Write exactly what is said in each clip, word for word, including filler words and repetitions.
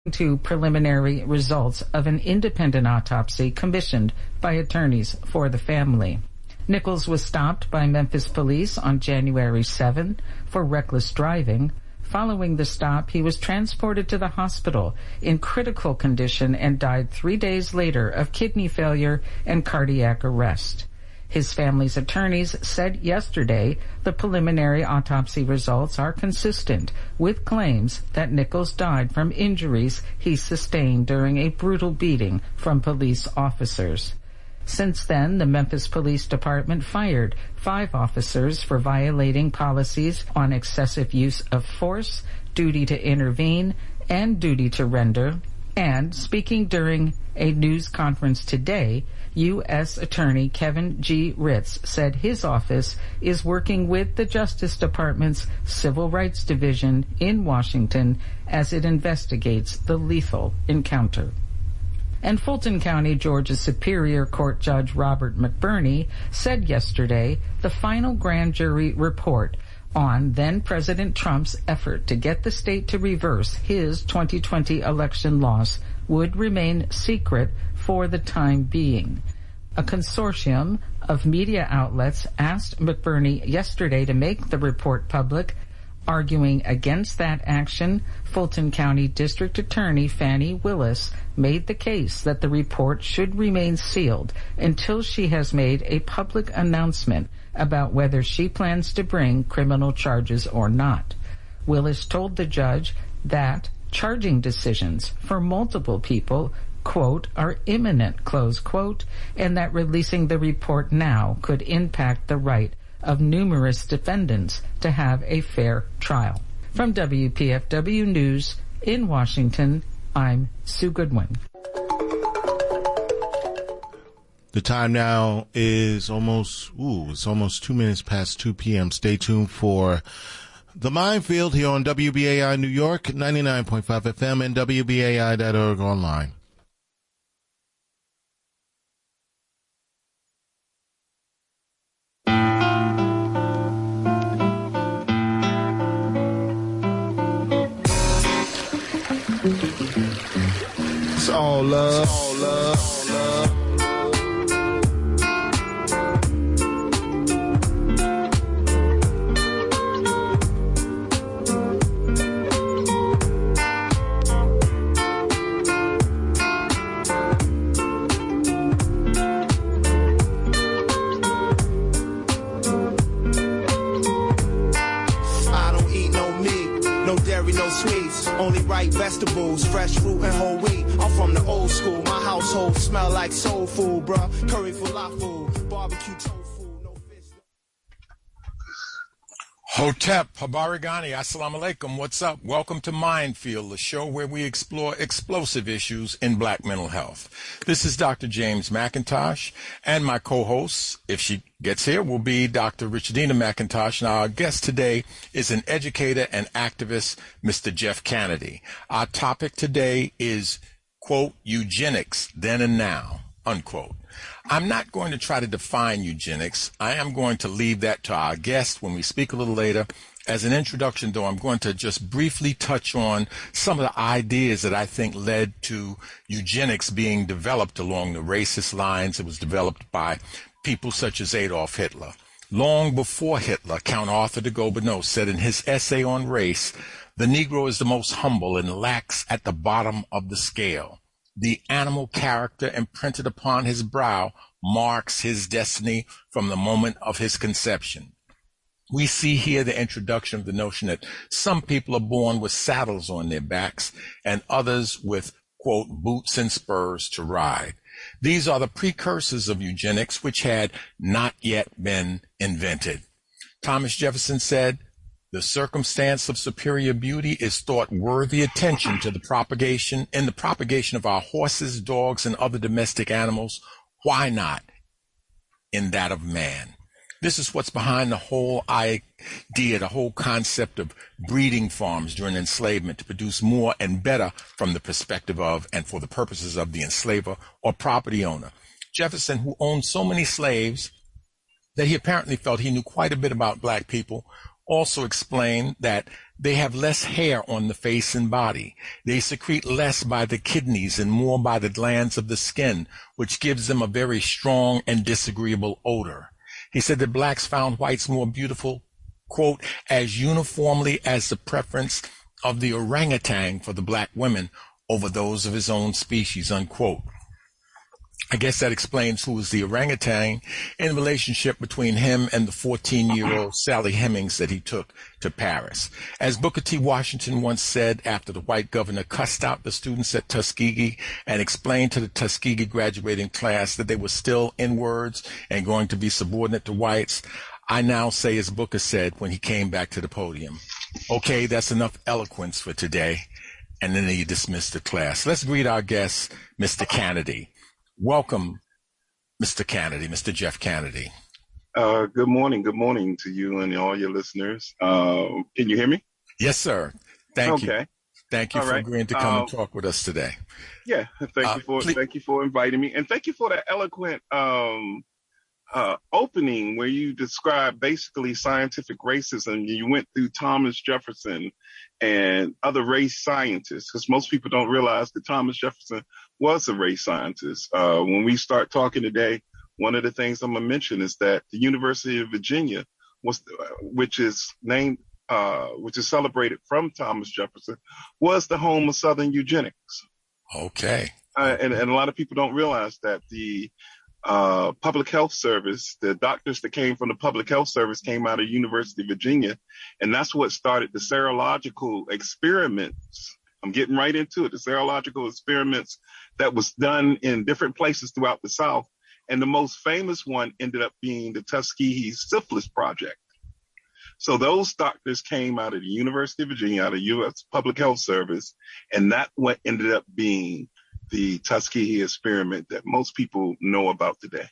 to preliminary results of an independent autopsy commissioned by attorneys for the family. Nichols was stopped by Memphis police on January seventh for reckless driving. Following the stop, he was transported to the hospital in critical condition and died three days later of kidney failure and cardiac arrest. His family's attorneys said yesterday the preliminary autopsy results are consistent with claims that Nichols died from injuries he sustained during a brutal beating from police officers. Since then, the Memphis Police Department fired five officers for violating policies on excessive use of force, duty to intervene, and duty to render. And speaking during a news conference today, U S Attorney Kevin G. Ritz said his office is working with the Justice Department's Civil Rights Division in Washington as it investigates the lethal encounter. And Fulton County, Georgia Superior Court Judge Robert McBurney said yesterday the final grand jury report on then-President Trump's effort to get the state to reverse his twenty twenty election loss would remain secret for the time being. A consortium of media outlets asked McBurney yesterday to make the report public. Arguing against that action, Fulton County District Attorney Fannie Willis made the case that the report should remain sealed until she has made a public announcement about whether she plans to bring criminal charges or not. Willis told the judge that charging decisions for multiple people, quote, are imminent, close quote, and that releasing the report now could impact the right of numerous defendants to have a fair trial. From W P F W News in Washington, I'm Sue Goodwin. The time now is almost, ooh, it's almost two minutes past two p.m. Stay tuned for The Minefield here on W B A I New York, ninety-nine point five F M and W B A I dot org online. It's all love. It's all love. All love. I don't eat no meat, no dairy, no sweets, only ripe vegetables, fresh fruit and whole wheat. I'm from the old school, my household smell like soul food, bruh. Curry falafel, barbecue tofu, no fish. Hotep, Habarigani, Assalamu alaikum, what's up? Welcome to Minefield, the show where we explore explosive issues in black mental health. This is Doctor James McIntosh, and my co-host, if she gets here, will be Doctor Richardina McIntosh. Now, our guest today is an educator and activist, Mister Jeff Kennedy. Our topic today is, quote, eugenics, then and now, unquote. I'm not going to try to define eugenics. I am going to leave that to our guest when we speak a little later. As an introduction, though, I'm going to just briefly touch on some of the ideas that I think led to eugenics being developed along the racist lines. It was developed by people such as Adolf Hitler. Long before Hitler, Count Arthur de Gobineau said in his essay on race, the Negro is the most humble and lacks at the bottom of the scale. The animal character imprinted upon his brow marks his destiny from the moment of his conception. We see here the introduction of the notion that some people are born with saddles on their backs and others with, quote, boots and spurs to ride. These are the precursors of eugenics, which had not yet been invented. Thomas Jefferson said, the circumstance of superior beauty is thought worthy attention to the propagation, in the propagation of our horses, dogs, and other domestic animals. Why not in that of man? This is what's behind the whole idea, the whole concept of breeding farms during enslavement to produce more and better from the perspective of and for the purposes of the enslaver or property owner. Jefferson, who owned so many slaves that he apparently felt he knew quite a bit about black people, also explained that they have less hair on the face and body. They secrete less by the kidneys and more by the glands of the skin, which gives them a very strong and disagreeable odor. He said that blacks found whites more beautiful, quote, as uniformly as the preference of the orangutan for the black women over those of his own species, unquote. I guess that explains who was the orangutan in the relationship between him and the fourteen-year-old Sally Hemings that he took to Paris. As Booker T. Washington once said after the white governor cussed out the students at Tuskegee and explained to the Tuskegee graduating class that they were still N-words and going to be subordinate to whites, I now say as Booker said when he came back to the podium, okay, that's enough eloquence for today. And then he dismissed the class. Let's greet our guest, Mister Canady. Welcome, Mister Canady, Mister Jeff Canady. Uh, good morning. Good morning to you and all your listeners. Uh, can you hear me? Yes, sir. Thank okay. you. Thank you all for right. agreeing to come um, and talk with us today. Yeah, thank uh, you for please. thank you for inviting me, and thank you for that eloquent um, uh, opening where you described basically scientific racism. You went through Thomas Jefferson and other race scientists, because most people don't realize that Thomas Jefferson was a race scientist. Uh, when we start talking today, one of the things I'm going to mention is that the University of Virginia, was, which is named, uh, which is celebrated from Thomas Jefferson, was the home of Southern eugenics. Okay. Uh, and, and a lot of people don't realize that the uh, public health service, the doctors that came from the public health service came out of University of Virginia. And that's what started the serological experiments. I'm getting right into it. The serological experiments that was done in different places throughout the South. And the most famous one ended up being the Tuskegee Syphilis Project. So those doctors came out of the University of Virginia, out of U S Public Health Service, and that what ended up being the Tuskegee experiment that most people know about today.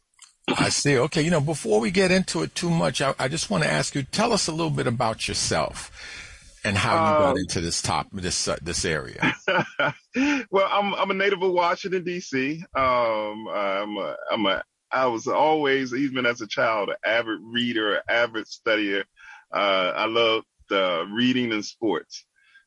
I see. Okay. You know, before we get into it too much, I, I just want to ask you, tell us a little bit about yourself and how you got um, into this top, this, uh, this area. Well, I'm, I'm a native of Washington, D C. Um, I'm a, I'm a, I was always, even as a child, an avid reader, an avid studier. Uh, I loved uh, reading and sports.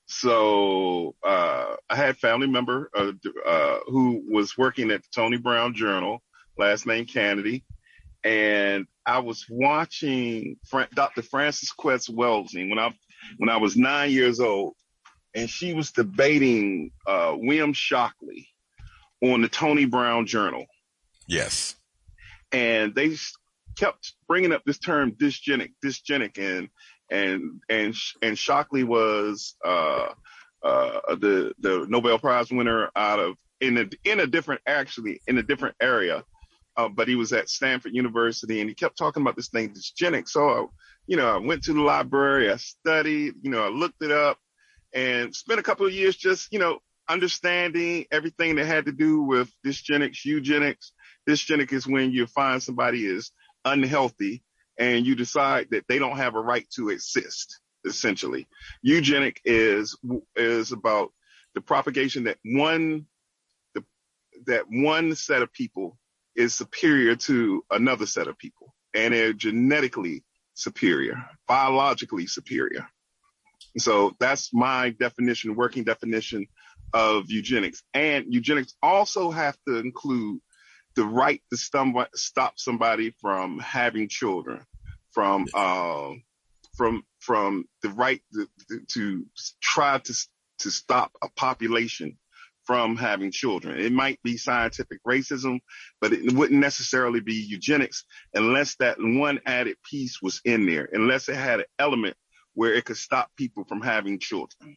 So uh, I had a family member uh, uh, who was working at the Tony Brown Journal, last name Canady, and I was watching Fra- Doctor Frances Quest Wellesley when I when I was nine years old, and she was debating uh, William Shockley on the Tony Brown Journal. Yes. And they kept bringing up this term dysgenic, dysgenic, and and and and Shockley was uh, uh, the the Nobel Prize winner out of in a in a different actually in a different area, uh, but he was at Stanford University, and he kept talking about this thing dysgenic. So I, you know, I went to the library, I studied, you know, I looked it up, and spent a couple of years just you know understanding everything that had to do with dysgenics, eugenics. Dysgenic is when you find somebody is unhealthy and you decide that they don't have a right to exist, essentially. Eugenic is is about the propagation that one the, that one set of people is superior to another set of people, and they're genetically superior, biologically superior. So that's my definition, working definition of eugenics. And eugenics also have to include the right to stum- stop somebody from having children, from uh, from from the right to, to try to to stop a population from having children. It might be scientific racism, but it wouldn't necessarily be eugenics unless that one added piece was in there, unless it had an element where it could stop people from having children.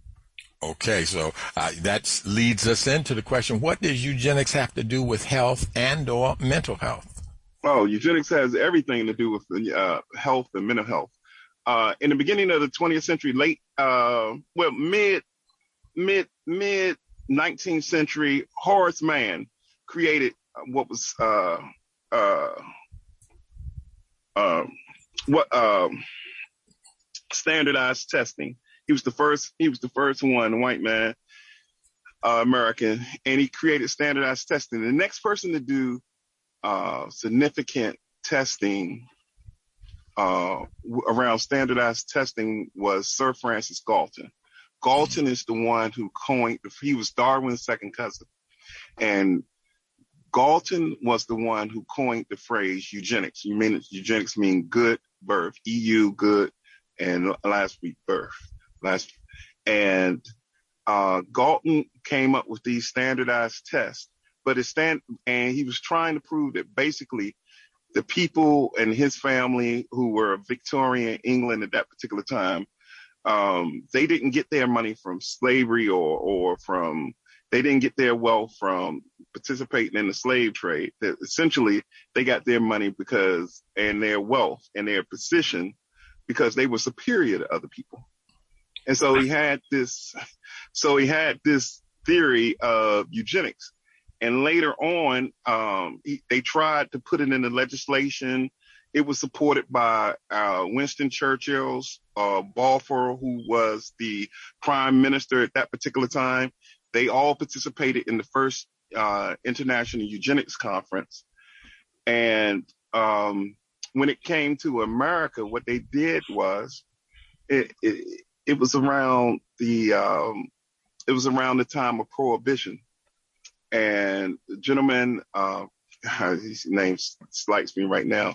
Okay, so uh, that leads us into the question, what does eugenics have to do with health and or mental health? Oh, eugenics has everything to do with uh, health and mental health. Uh, in the beginning of the twentieth century, late, uh, well, mid, mid, mid nineteenth century, Horace Mann created what was uh, uh, uh, what uh, standardized testing. He was the first. He was the first one, a white man, uh, American, and he created standardized testing. The next person to do uh, significant testing uh, w- around standardized testing was Sir Francis Galton. Galton is the one who coined, he was Darwin's second cousin. And Galton was the one who coined the phrase eugenics. You mean eugenics mean good birth, E U, good, and last week birth. Last, and uh, Galton came up with these standardized tests, but it stand, and he was trying to prove that basically the people and his family who were Victorian England at that particular time, um, they didn't get their money from slavery or, or from, they didn't get their wealth from participating in the slave trade. That essentially, they got their money because, and their wealth and their position because they were superior to other people. And so he had this, so he had this theory of eugenics. And later on, um, he, they tried to put it in the legislation. It was supported by uh, Winston Churchill's uh, Balfour, who was the prime minister at that particular time. They all participated in the first uh, International Eugenics Conference. And um, when it came to America, what they did was it, it, it was around the um, it was around the time of Prohibition. And the gentleman, uh, his name slights me right now.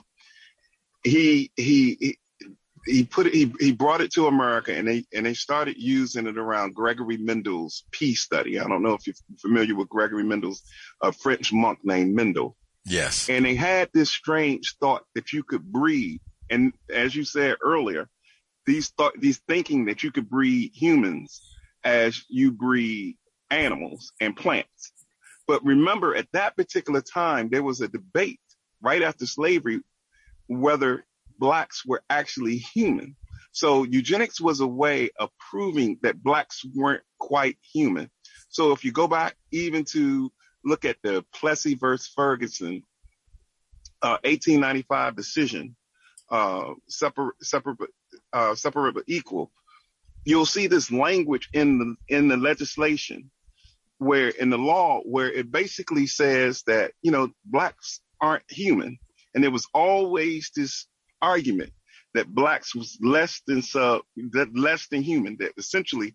He he he, he put it, he he brought it to America, and they and they started using it around Gregory Mendel's peace study. I don't know if you're familiar with Gregory Mendel's, a French monk named Mendel. Yes. And they had this strange thought that you could breed, and as you said earlier, these thought these thinking that you could breed humans as you breed animals and plants. But remember, at that particular time, there was a debate right after slavery whether blacks were actually human. So eugenics was a way of proving that blacks weren't quite human. So if you go back even to look at the Plessy versus Ferguson uh, eighteen ninety-five decision, uh, separate, separate, uh, separate but equal, you'll see this language in the in the legislation, where in the law, where it basically says that, you know, blacks aren't human. And there was always this argument that blacks was less than sub, that less than human, that essentially.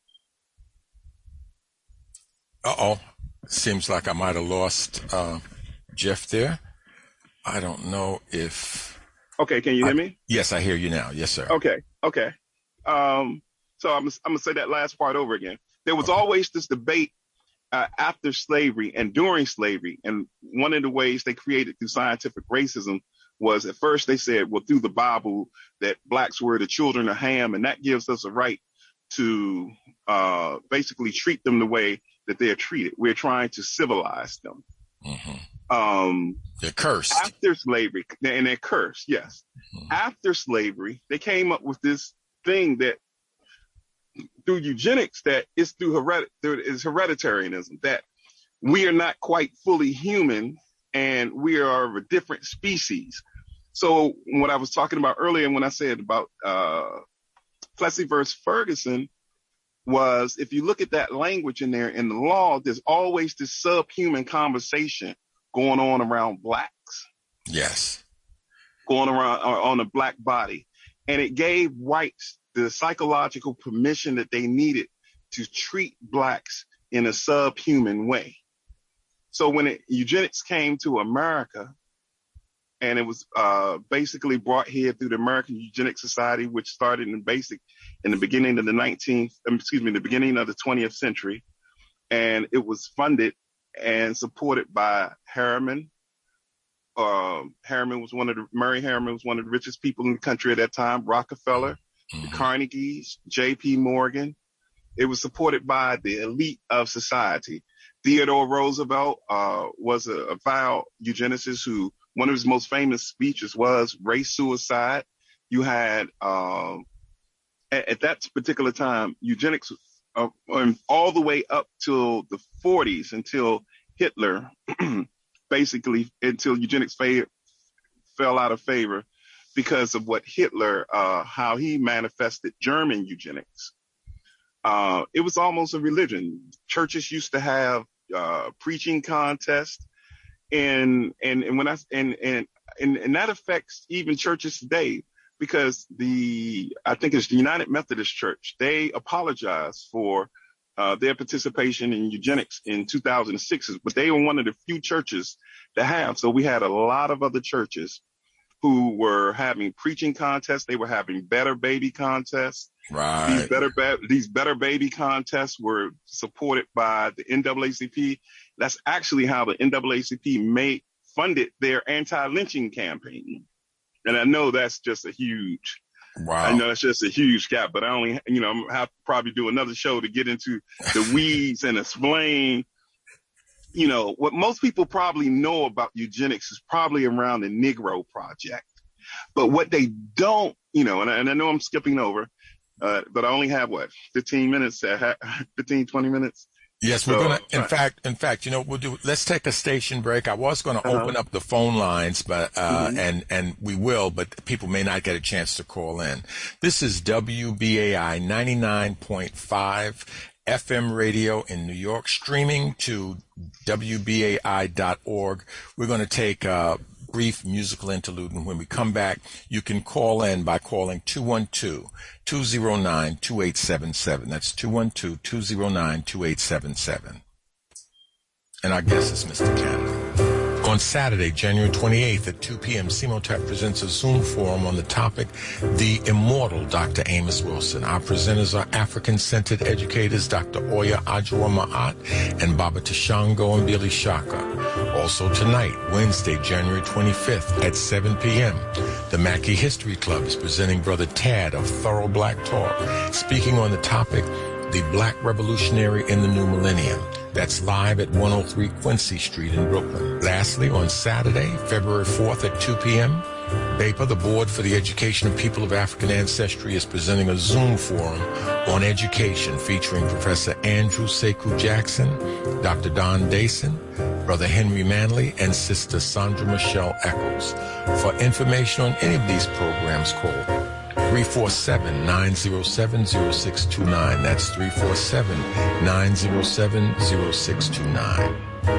Uh-oh. Seems like I might have lost uh, Jeff there. I don't know if. Okay. Can you hear I, me? Yes, I hear you now. Yes, sir. Okay. Okay. Um, so I'm, I'm going to say that last part over again. There was okay. always this debate Uh, after slavery and during slavery. And one of the ways they created through scientific racism was at first they said, well, through the Bible, that blacks were the children of Ham, and that gives us a right to uh, basically treat them the way that they're treated. We're trying to civilize them. Mm-hmm. Um, they're cursed. After slavery, and they're cursed, yes. Mm-hmm. After slavery, they came up with this thing that through eugenics, that is through heredit- is hereditarianism, that we are not quite fully human and we are of a different species. So what I was talking about earlier when I said about uh, Plessy versus Ferguson was, if you look at that language in there in the law, there's always this subhuman conversation going on around blacks. Yes. Going around on the black body. And it gave whites the psychological permission that they needed to treat blacks in a subhuman way. So when it, eugenics came to America, and it was uh, basically brought here through the American Eugenics Society, which started in basic in the beginning of the nineteenth, excuse me, the beginning of the twentieth century, and it was funded and supported by Harriman. Um, Harriman was one of the Murray Harriman was one of the richest people in the country at that time. Rockefeller. The Carnegies, J P Morgan. It was supported by the elite of society. Theodore Roosevelt uh, was a, a vile eugenicist who, one of his most famous speeches was race suicide. You had, um, at, at that particular time, eugenics uh, all the way up till the forties, until Hitler, basically, until eugenics fa- fell out of favor. Because of what Hitler, uh, how he manifested German eugenics. Uh, it was almost a religion. Churches used to have uh, preaching contests, and and and when I and and and, and that affects even churches today. because the, I think it's the United Methodist Church, they apologized for uh, their participation in eugenics in two thousand six, but they were one of the few churches to have. So we had a lot of other churches who were having preaching contests. They were having better baby contests. Right. These better, ba- these better baby contests were supported by the N double A C P. That's actually how the N double A C P made funded their anti-lynching campaign. And I know that's just a huge, wow. I know that's just a huge gap, but I only, you know, I'm gonna have to probably do another show to get into the weeds and explain, you know, what most people probably know about eugenics is probably around the Negro Project. But what they don't, you know, and I, and I know I'm skipping over, uh, but I only have what, fifteen minutes, uh, fifteen, twenty minutes. Yes, we're So, going to, in right. fact, in fact, you know, we'll do, let's take a station break. I was going to Uh-huh. open up the phone lines, but, uh, Mhm. and, and we will, but people may not get a chance to call in. This is W B A I ninety-nine point five F M radio in New York, streaming to W B A I dot org. We're going to take a brief musical interlude, and when we come back, you can call in by calling two one two, two zero nine, two eight seven seven. That's two one two, two zero nine, two eight seven seven. And our guest is Mister Canada. On Saturday, January twenty-eighth at two p.m., CEMOTAP presents a Zoom forum on the topic, The Immortal Doctor Amos Wilson. Our presenters are African-centered educators Doctor Oya Ajua-Ma'at and Baba Tashango and Billy Shaka. Also tonight, Wednesday, January twenty-fifth at seven p.m., the Mackey History Club is presenting Brother Tad of Thorough Black Talk, speaking on the topic, The Black Revolutionary in the New Millennium. That's live at one oh three Quincy Street in Brooklyn. Lastly, on Saturday, February fourth at two p.m., B A P A, the Board for the Education of People of African Ancestry, is presenting a Zoom forum on education featuring Professor Andrew Sekou Jackson, Doctor Don Dayson, Brother Henry Manley, and Sister Sandra Michelle Eccles. For information on any of these programs, call three four seven, nine zero seven, zero six two nine. That's three four seven, nine zero seven, zero six two nine.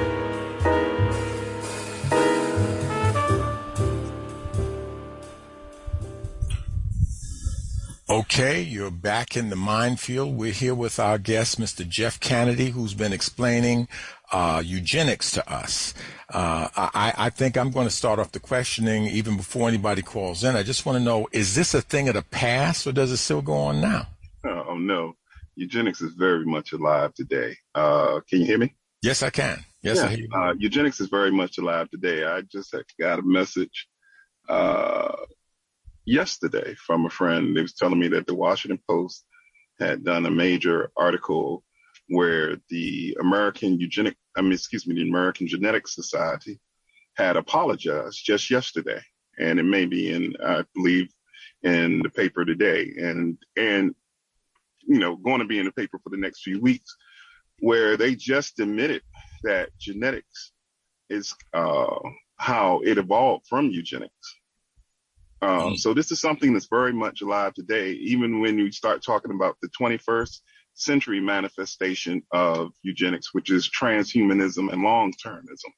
Okay, you're back in the minefield. We're here with our guest, Mister Jeff Kennedy, who's been explaining uh, eugenics to us. Uh, I, I think I'm going to start off the questioning even before anybody calls in. I just want to know, is this a thing of the past or does it still go on now? Oh, no. Eugenics is very much alive today. Uh, can you hear me? Yes, I can. Yes, yeah. I hear you. Uh, eugenics is very much alive today. I just got a message uh, yesterday from a friend. They was telling me that the Washington Post had done a major article where the American Eugenic, I mean, excuse me, the American Genetics Society had apologized just yesterday. And it may be in, I believe, in the paper today and, and, you know, going to be in the paper for the next few weeks, where they just admitted that genetics is uh, how it evolved from eugenics. Um, mm. So this is something that's very much alive today, even when you start talking about the twenty-first century manifestation of eugenics, which is transhumanism and long-termism.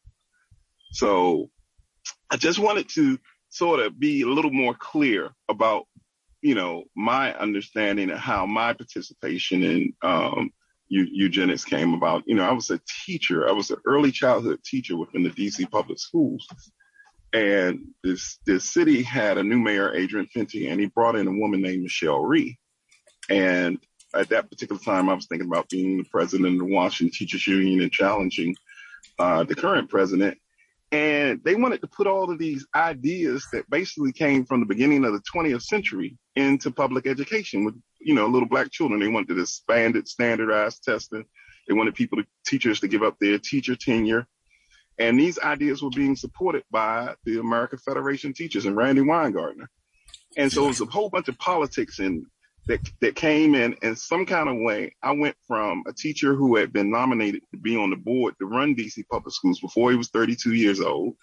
So I just wanted to sort of be a little more clear about, you know, my understanding of how my participation in um, eu- eugenics came about. You know, I was a teacher. I was an early childhood teacher within the D C public schools. And this, this city had a new mayor, Adrian Fenty, and he brought in a woman named Michelle Rhee. And at that particular time, I was thinking about being the president of the Washington Teachers Union and challenging uh, the current president. And they wanted to put all of these ideas that basically came from the beginning of the twentieth century into public education with, you know, little black children. They wanted expanded standardized testing. They wanted people, to, teachers to give up their teacher tenure. And these ideas were being supported by the American Federation of Teachers and Randy Weingartner. And so it was a whole bunch of politics in, that, that came in in some kind of way. I went from a teacher who had been nominated to be on the board to run D C public schools before he was thirty-two years old,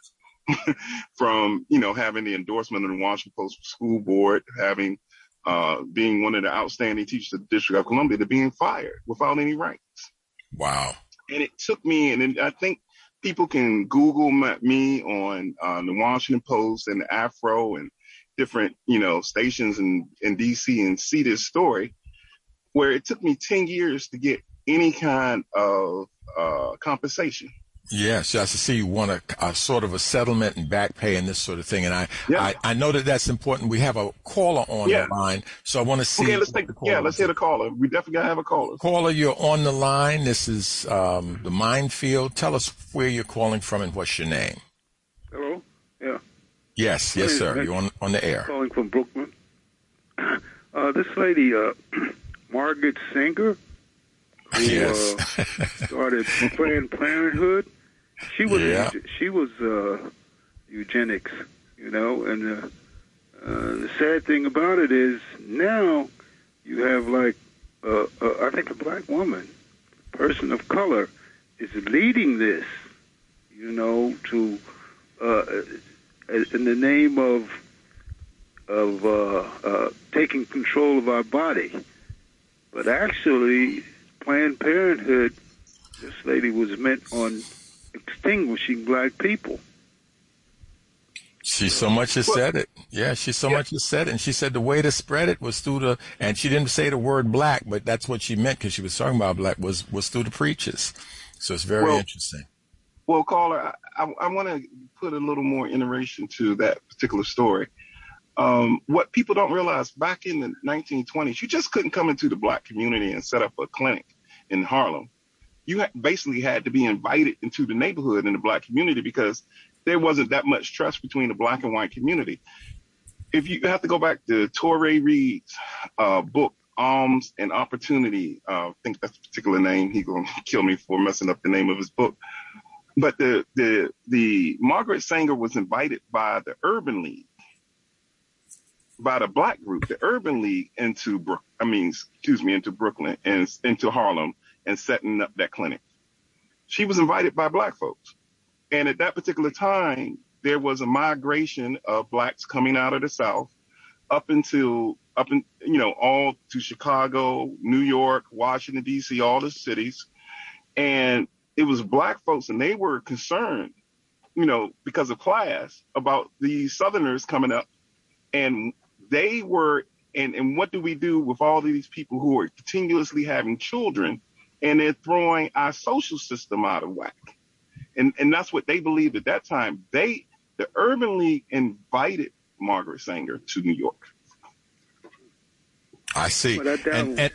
from, you know, having the endorsement of the Washington Post School Board, having, uh, being one of the outstanding teachers of the District of Columbia, to being fired without any ranks. Wow. And it took me, and I think people can Google my, me on uh, the Washington Post and the Afro, and different, you know, stations in, in D C and see this story, where it took me ten years to get any kind of uh, compensation. Yes, yes, I see you want a, a sort of a settlement and back pay and this sort of thing. And I, yeah. I, I know that that's important. We have a caller on yeah. the line, so I want to see. Okay, let's take, yeah, let's hear the caller. We definitely got to have a caller. Caller, you're on the line. This is um, the Minefield. Tell us where you're calling from and what's your name. Hello? Yeah. Yes, yes, sir. You're on, on the air. Calling from Brooklyn. Uh, this lady, uh, Margaret Sanger, who yes. uh, started Planned Parenthood, she was yeah. she was uh, eugenics, you know, and uh, uh, the sad thing about it is now you have like uh, uh, I think a black woman, person of color, is leading this, you know, to uh, in the name of of uh, uh, taking control of our body. But actually, Planned Parenthood, this lady was meant on extinguishing black people. She so much has said it. Yeah, she so yeah. much has said it. And she said the way to spread it was through the, and she didn't say the word black, but that's what she meant because she was talking about black, was, was through the preachers. So it's very well, interesting. Well, caller, I, I, I want to put a little more iteration to that particular story. Um, what people don't realize, back in the nineteen twenties, you just couldn't come into the black community and set up a clinic in Harlem. You ha- basically had to be invited into the neighborhood in the black community because there wasn't that much trust between the black and white community. If you have to go back to Touré Reed's uh, book, Alms and Opportunity, uh, I think that's a particular name. He's going to kill me for messing up the name of his book. But the, the, the Margaret Sanger was invited by the Urban League, by the black group, the Urban League, into Brook, I mean, excuse me, into Brooklyn and into Harlem and setting up that clinic. She was invited by black folks. And at that particular time, there was a migration of blacks coming out of the South up until, up in, you know, all to Chicago, New York, Washington, D C, all the cities. And it was black folks, and they were concerned, you know, because of class, about the Southerners coming up. And they were, and, and what do we do with all of these people who are continuously having children, and they're throwing our social system out of whack? And and that's what they believed at that time. They, the Urban League, invited Margaret Sanger to New York. I see. And, and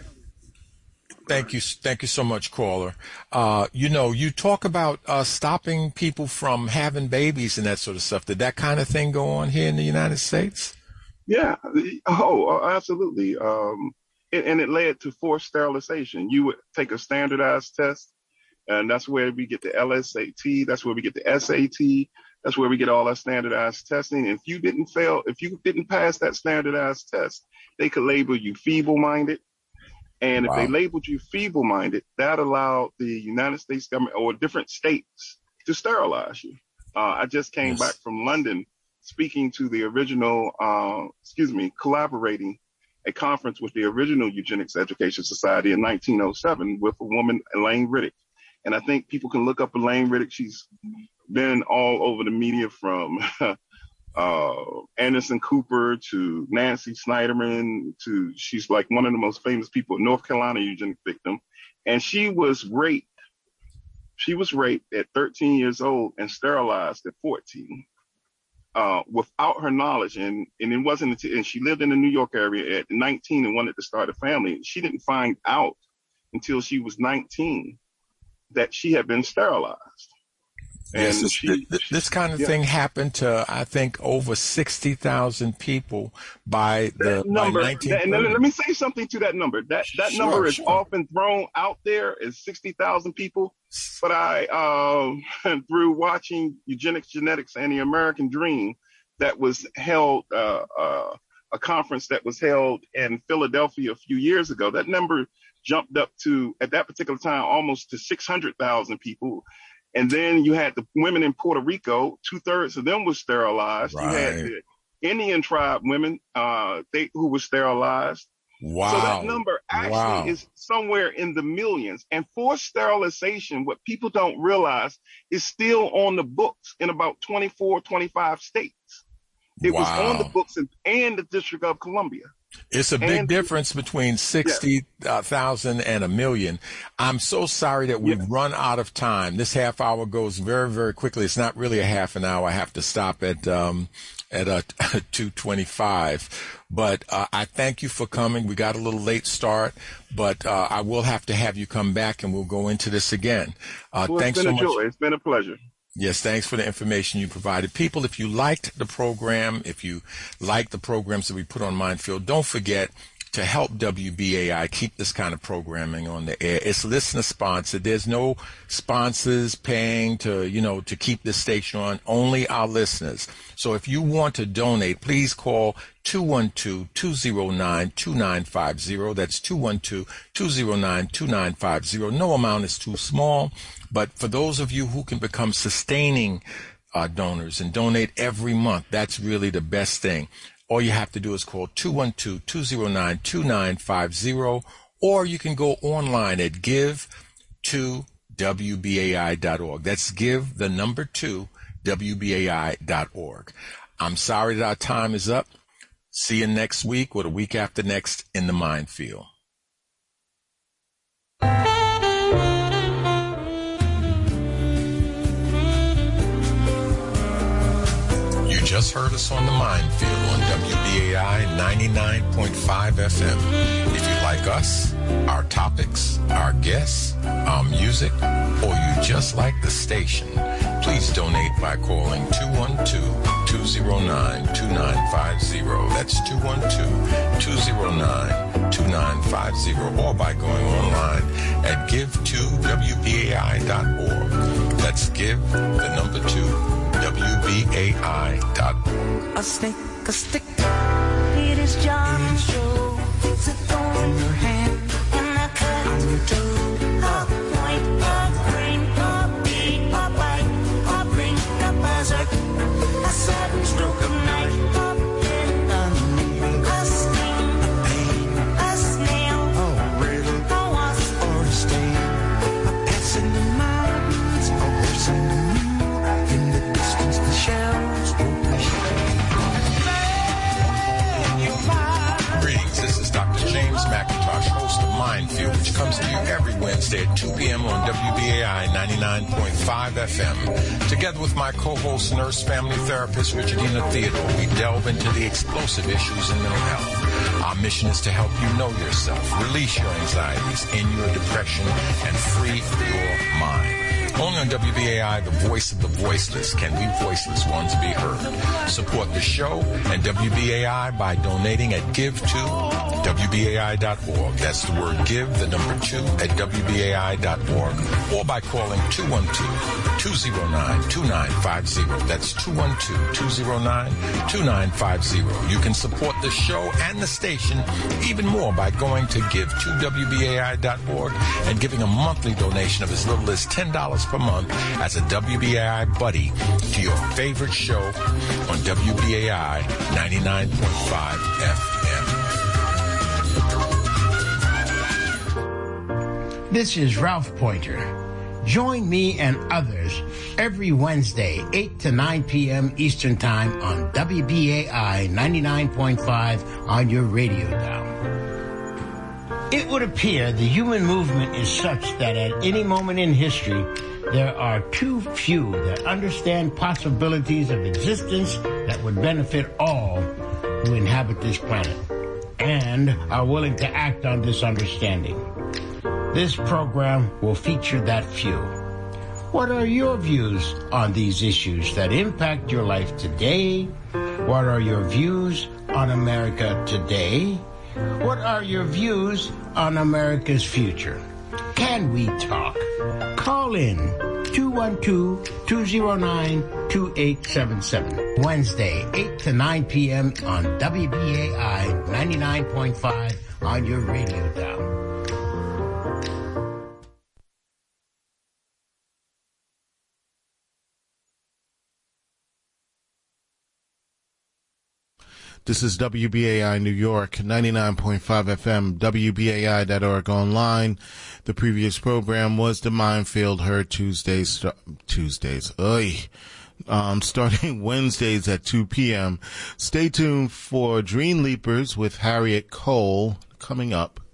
thank you, thank you so much, caller. Uh, you know, you talk about uh, stopping people from having babies and that sort of stuff. Did that kind of thing go on here in the United States? Yeah. Oh, absolutely. Um, and, and it led to forced sterilization. You would take a standardized test, and that's where we get the L S A T. That's where we get the S A T. That's where we get all our standardized testing. If you didn't fail, if you didn't pass that standardized test, they could label you feeble-minded. And if wow. they labeled you feeble-minded, that allowed the United States government or different states to sterilize you. Uh, I just came yes. back from London, speaking to the original, uh, excuse me, collaborating a conference with the original Eugenics Education Society in nineteen oh seven with a woman, Elaine Riddick. And I think people can look up Elaine Riddick. She's been all over the media, from uh, Anderson Cooper to Nancy Snyderman to, she's like one of the most famous people, North Carolina eugenic victim. And she was raped. She was raped at thirteen years old and sterilized at fourteen. Uh, without her knowledge, and, and it wasn't until, and she lived in the New York area at nineteen and wanted to start a family. She didn't find out until she was nineteen that she had been sterilized. And yes, this, she, this, this kind of yeah. thing happened to, I think, over sixty thousand people by the that number. By that, and let me say something to that number. That that sure, number is sure. often thrown out there as sixty thousand people. But I, um, through watching Eugenics, Genetics, and the American Dream, that was held, uh, uh, a conference that was held in Philadelphia a few years ago, that number jumped up to, at that particular time, almost to six hundred thousand people. And then you had the women in Puerto Rico, two thirds of them were sterilized. Right. You had the Indian tribe women, uh, they, who were sterilized. Wow. So that number actually wow. is somewhere in the millions. And forced sterilization, what people don't realize, is still on the books in about twenty-four, twenty-five states. It wow. was on the books in, and the District of Columbia. It's a big and, difference between sixty thousand yeah. and a million. I'm so sorry that we've yeah. run out of time. This half hour goes very, very quickly. It's not really a half an hour. I have to stop at um, at uh, two twenty-five. But uh, I thank you for coming. We got a little late start, but uh, I will have to have you come back, and we'll go into this again. Uh, well, thanks it's been so a much. joy. It's been a pleasure. Yes, thanks for the information you provided. People, if you liked the program, if you like the programs that we put on Mindfield, don't forget to help W B A I keep this kind of programming on the air. It's listener sponsored. There's no sponsors paying to, you know, to keep this station on, only our listeners. So if you want to donate, please call two one two, two zero nine, two nine five zero. That's two one two, two zero nine, two nine five zero. No amount is too small, but for those of you who can become sustaining uh, donors and donate every month, that's really the best thing. All you have to do is call two one two, two zero nine, two nine five zero, or you can go online at give to W B A I dot org. That's give the number two, W B A I dot org. I'm sorry that our time is up. See you next week or the week after next in the Mindfield. You just heard us on the Mindfield on W B A I ninety-nine point five F M. If you like us, our topics, our guests, our music, or you just like the station, please donate by calling two one two, two zero nine, two nine five zero. That's two one two, two zero nine, two nine five zero, or by going online at give to W B A I dot org. That's give the number two, W B A I dot org. A snake, a stick, it is Johnny Show. It's a thorn in your hand, and a cut on your toe. A point, a grain, a beat, a bite, a blink, a buzzard, a sudden stroke of night, a pin, a needle, a sting, a pain, a snail, a riddle, a wasp, or a stain, a pest in the mountains, a horse in the moon, in the distance the shells will push. Greetings, this is Doctor James McIntosh, host of Mindfield, which comes to you every Wednesday at two p.m. on W B A I ninety-nine point five F M. Together with my co-host, nurse, family therapist, Richardina Theodore, we delve into the explosive issues in mental health. Our mission is to help you know yourself, release your anxieties, end your depression, and free your mind. Only on W B A I, the voice of the voiceless, can we voiceless ones be heard. Support the show and W B A I by donating at give to W B A I dot org. That's the word give, the number two, at W B A I dot org, or by calling two one two, two zero nine, two nine five zero. That's two one two, two zero nine, two nine five zero. You can support the show and the station even more by going to give to W B A I dot org and giving a monthly donation of as little as ten dollars per month as a W B A I buddy to your favorite show on W B A I ninety-nine point five F M. This is Ralph Pointer. Join me and others every Wednesday, eight to nine p.m. Eastern Time on W B A I ninety-nine point five on your radio dial. It would appear the human movement is such that at any moment in history, there are too few that understand possibilities of existence that would benefit all who inhabit this planet and are willing to act on this understanding. This program will feature that few. What are your views on these issues that impact your life today? What are your views on America today? What are your views on America's future? Can we talk? Call in two one two, two zero nine, two eight seven seven. Wednesday, eight to nine p.m. on W B A I ninety-nine point five on your radio dial. This is W B A I New York, ninety-nine point five F M, W B A I dot org online. The previous program was The Mindfield, heard Tuesdays, Tuesdays, oy, um, starting Wednesdays at two p.m. Stay tuned for Dream Leapers with Harriet Cole coming up.